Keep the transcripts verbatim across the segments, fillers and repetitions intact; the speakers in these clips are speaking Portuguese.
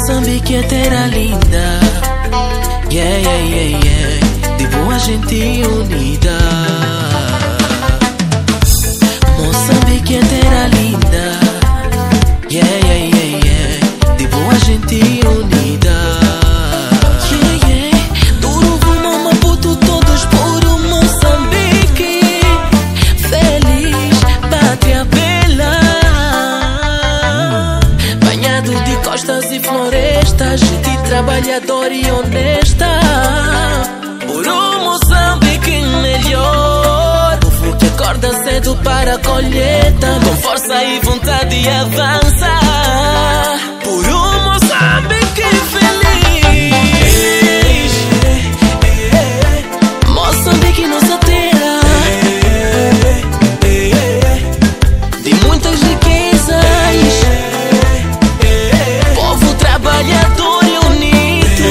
Moçambique é terra linda, yeah, yeah, yeah, yeah. De boa gente unida. Moçambique é terra linda, yeah, yeah, yeah, yeah. De boa gente unida. Yeah, yeah. Duruvo, Maputo, todos por um Moçambique. Feliz, pátria bela. Banhado de costas e florestas, gente trabalhadora e honesta. Por um Moçambique melhor, povo que acorda cedo para a colheita, com força e vontade avança. Por um Moçambique feliz. Moçambique, nossa terra de muitas riquezas, povo trabalhador e unido,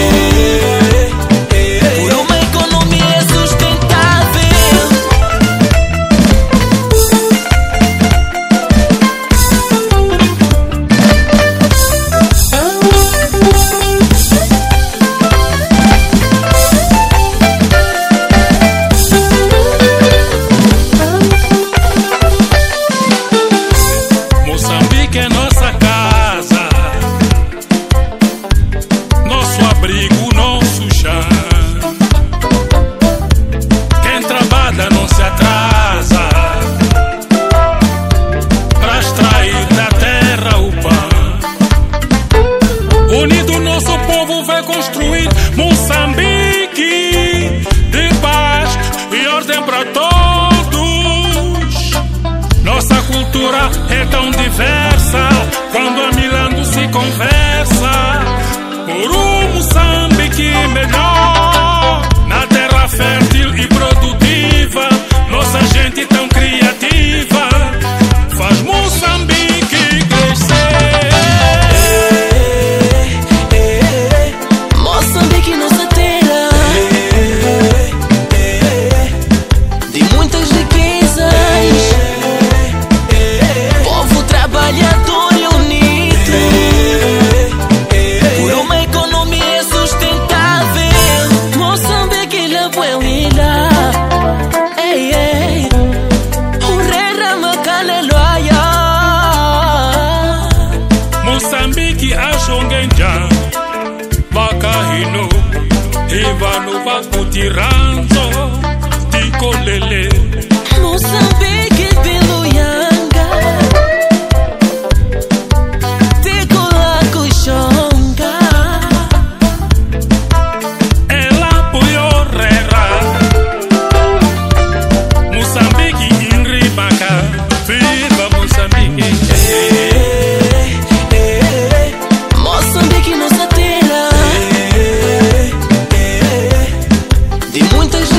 por uma economia sustentável. Moçambique é nossa casa, nosso abrigo, nosso chão. Quem trabalha não se atrasa pra extrair da terra o pão. Unido nosso povo vai construir Moçambique de paz e ordem para todos. Nossa cultura é tão diversa, quando a Milando se conversa. Por um Moçambique melhor, na terra fértil e produtiva, nossa gente tão criativa faz Moçambique crescer. Moçambique, nossa terra de muitas riquezas, povo trabalhador e unido, por uma economia sustentável. Moçambique la buena, ei, ei, urrera macaleloia. Moçambique achongenja bakahino ivanu bakutiranzo tikolele. Moçambique biluyanga, tikulakushonga. Ela puyorera Moçambique inribaka. Viva Moçambique. Moçambique, nossa terra de muitas